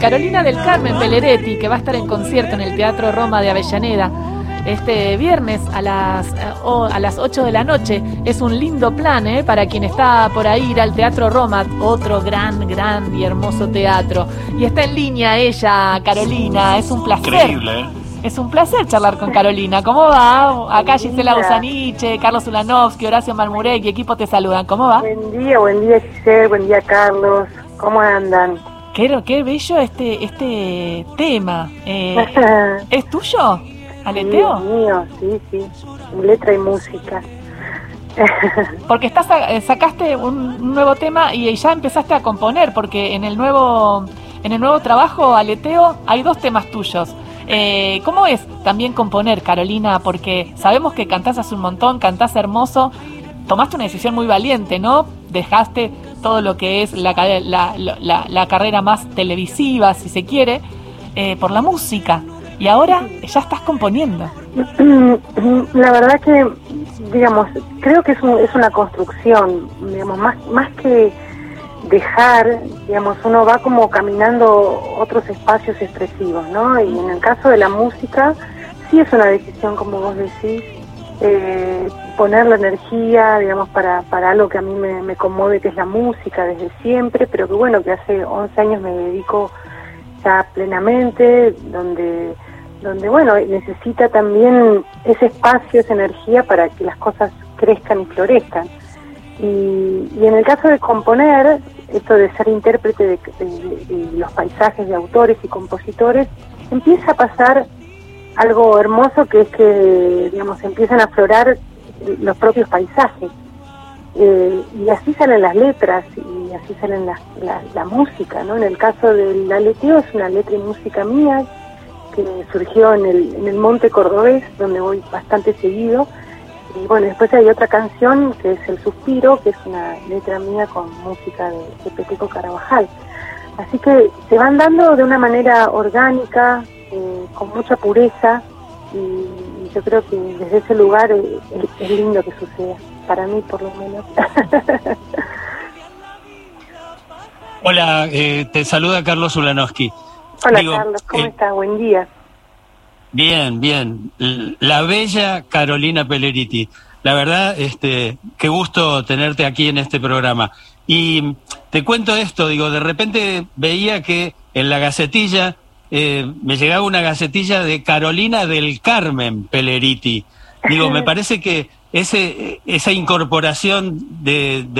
Carolina del Carmen Pelleretti, que va a estar en concierto en el Teatro Roma de Avellaneda este viernes a las 8 de la noche. Es un lindo plan, para quien está por ahí, ir al Teatro Roma, otro gran y hermoso teatro. Y está en línea ella, Carolina, es un placer. Increíble, Es un placer charlar con Carolina. ¿Cómo va? Acá Gisela Usaniche, Carlos Ulanovsky, Horacio Malmurek y equipo te saludan. ¿Cómo va? Buen día Giselle, buen día Carlos. ¿Cómo andan? Qué bello este tema. ¿Es tuyo? ¿Aleteo? Sí, mío, sí. Letra y música. Porque sacaste un nuevo tema y ya empezaste a componer, porque en el nuevo trabajo, Aleteo, hay 2 temas tuyos. ¿Cómo es también componer, Carolina? Porque sabemos que cantás hace un montón, cantás hermoso, tomaste una decisión muy valiente, ¿no? Dejaste todo lo que es la carrera más televisiva, si se quiere, por la música, y ahora ya estás componiendo. La verdad que, digamos, creo que es una construcción, digamos, más que dejar, digamos, uno va como caminando otros espacios expresivos, ¿no? Y en el caso de la música, sí es una decisión, como vos decís, poner la energía, digamos, para algo que a mí me conmueve, que es la música desde siempre, pero que bueno, que hace 11 años me dedico ya plenamente, donde bueno, necesita también ese espacio, esa energía para que las cosas crezcan y florezcan. Y en el caso de componer, esto de ser intérprete de los paisajes de autores y compositores, empieza a pasar algo hermoso, que es que, digamos, empiezan a aflorar los propios paisajes, y así salen las letras y así salen la música, ¿no? En el caso del aleteo es una letra y música mía que surgió en el Monte Cordobés, donde voy bastante seguido. Y bueno, después hay otra canción que es El Suspiro, que es una letra mía con música de Peteco Carabajal. Así que se van dando de una manera orgánica, con mucha pureza, y yo creo que desde ese lugar es lindo que suceda, para mí por lo menos. Hola, te saluda Carlos Ulanowski. Hola Carlos, ¿cómo estás? Buen día. Bien. La bella Carolina Pelleretti. La verdad, qué gusto tenerte aquí en este programa. Y te cuento esto, de repente veía que en la gacetilla, me llegaba una gacetilla de Carolina del Carmen Pelleretti. Me parece que esa incorporación es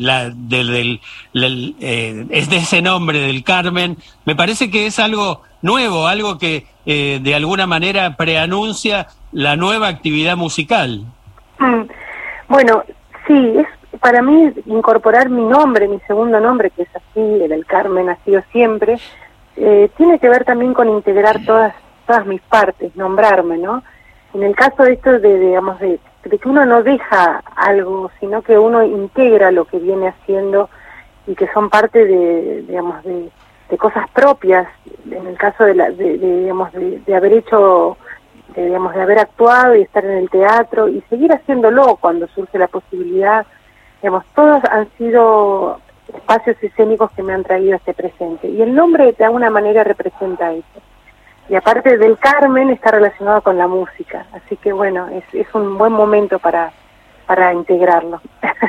de ese nombre del Carmen, me parece que es algo nuevo, algo que de alguna manera preanuncia la nueva actividad musical. Bueno, sí, es para mí incorporar mi nombre, mi segundo nombre, que es así, el del Carmen ha sido siempre, tiene que ver también con integrar todas mis partes, nombrarme, ¿no? En el caso de esto de que uno no deja algo, sino que uno integra lo que viene haciendo y que son parte de cosas propias. En el caso de haber hecho, de haber actuado y estar en el teatro y seguir haciéndolo cuando surge la posibilidad, todos han sido espacios escénicos que me han traído a este presente. Y el nombre de alguna manera representa eso. Y aparte del Carmen está relacionado con la música, así que bueno, es un buen momento para integrarlo.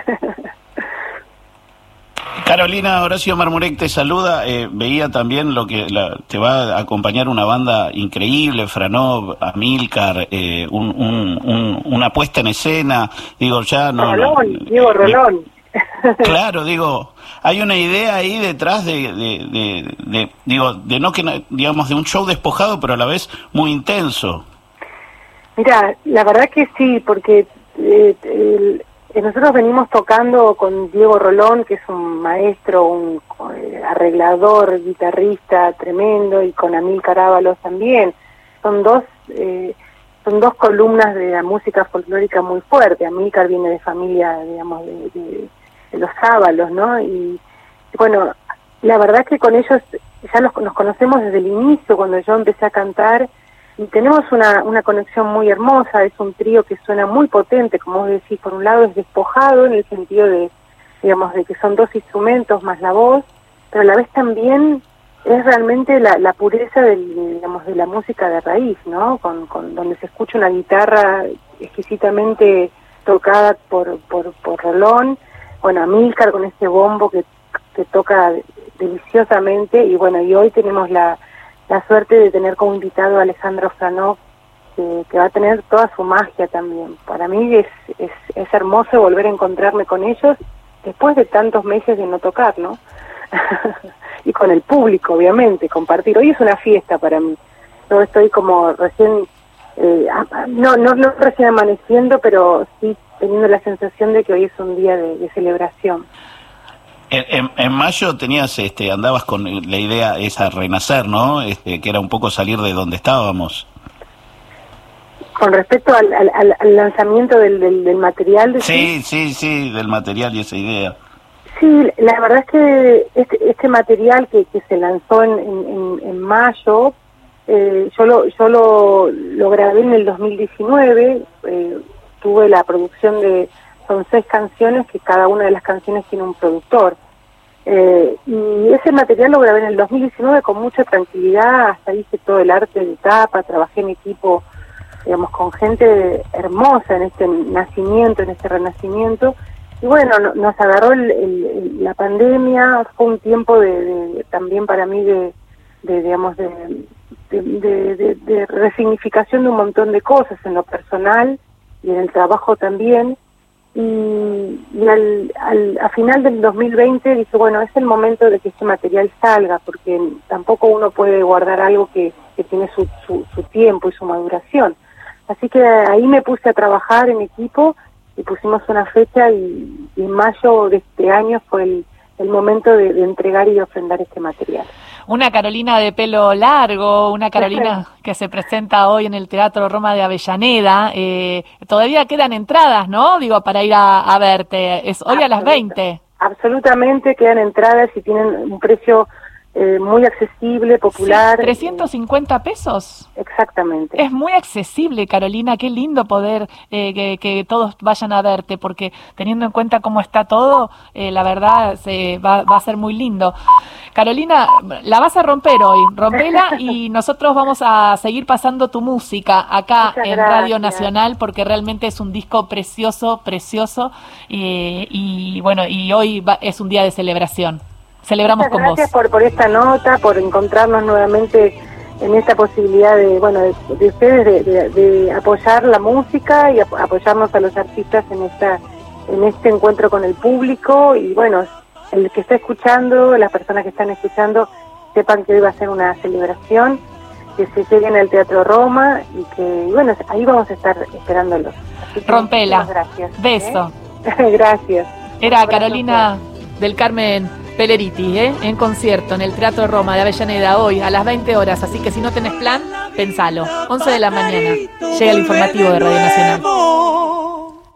Carolina, Horacio Marmurek te saluda. Veía también te va a acompañar una banda increíble, Franov, Amílcar, una puesta en escena. Diego Rolón. Claro, hay una idea ahí detrás de un show despojado, pero a la vez muy intenso. Mira, la verdad que sí, porque nosotros venimos tocando con Diego Rolón, que es un maestro, un arreglador, guitarrista tremendo, y con Amílcar Ábalos también. Son dos columnas de la música folclórica muy fuerte. Amílcar viene de familia, de los Ábalos, ¿no? Y bueno, la verdad que con ellos ya nos conocemos desde el inicio, cuando yo empecé a cantar, y tenemos una conexión muy hermosa. Es un trío que suena muy potente, como vos decís. Por un lado es despojado en el sentido de que son 2 instrumentos más la voz, pero a la vez también es realmente la pureza digamos, de la música de raíz, ¿no? Con donde se escucha una guitarra exquisitamente tocada por Rolón, bueno, Amílcar con este bombo que toca deliciosamente, y bueno, y hoy tenemos la suerte de tener como invitado a Alejandro Franov, que va a tener toda su magia también. Para mí es hermoso volver a encontrarme con ellos después de tantos meses de no tocar, ¿no? Y con el público, obviamente, compartir. Hoy es una fiesta para mí. Yo estoy como recién, no recién amaneciendo, pero sí teniendo la sensación de que hoy es un día de celebración. En mayo tenías, andabas con la idea esa renacer, ¿no? Que era un poco salir de donde estábamos. Con respecto al lanzamiento del material. Sí, del material y esa idea. Sí, la verdad es que este material que se lanzó en mayo, yo lo grabé en el 2019, tuve la producción son 6 canciones, que cada una de las canciones tiene un productor. Y ese material lo grabé en el 2019 con mucha tranquilidad, hasta hice todo el arte de tapa, trabajé en equipo, digamos, con gente hermosa en este nacimiento, en este renacimiento. Y bueno, nos agarró la pandemia, fue un tiempo también para mí de resignificación de un montón de cosas en lo personal y en el trabajo también. Y a final del 2020 dije, bueno, es el momento de que este material salga, porque tampoco uno puede guardar algo que tiene su tiempo y su maduración. Así que ahí me puse a trabajar en equipo y pusimos una fecha, y en mayo de este año fue el momento de entregar y de ofrendar este material. Una Carolina de pelo largo, una Carolina que se presenta hoy en el Teatro Roma de Avellaneda. Todavía quedan entradas, ¿no? Digo, para ir a verte. Es hoy a las 20. Absolutamente, quedan entradas y tienen un precio muy accesible, popular. Sí, 350 pesos. Exactamente. Es muy accesible, Carolina, qué lindo poder que todos vayan a verte, porque teniendo en cuenta cómo está todo, la verdad va a ser muy lindo. Carolina, la vas a romper hoy, rompela y nosotros vamos a seguir pasando tu música acá. Muchas en gracias. Radio Nacional, porque realmente es un disco precioso, y bueno, y hoy es un día de celebración. Celebramos con vos. Gracias por esta nota, por encontrarnos nuevamente en esta posibilidad de ustedes de apoyar la música y apoyarnos a los artistas en este encuentro con el público. Y bueno, el que está escuchando, las personas que están escuchando, sepan que hoy va a ser una celebración, que se lleguen al Teatro Roma y que, bueno, ahí vamos a estar esperándolos. Rompela. Gracias. Beso. Gracias. Era Carolina del Carmen Peleriti, en concierto en el Teatro Roma de Avellaneda hoy a las 20 horas, así que si no tenés plan, pensalo. 11 de la mañana, llega el informativo de Radio Nacional.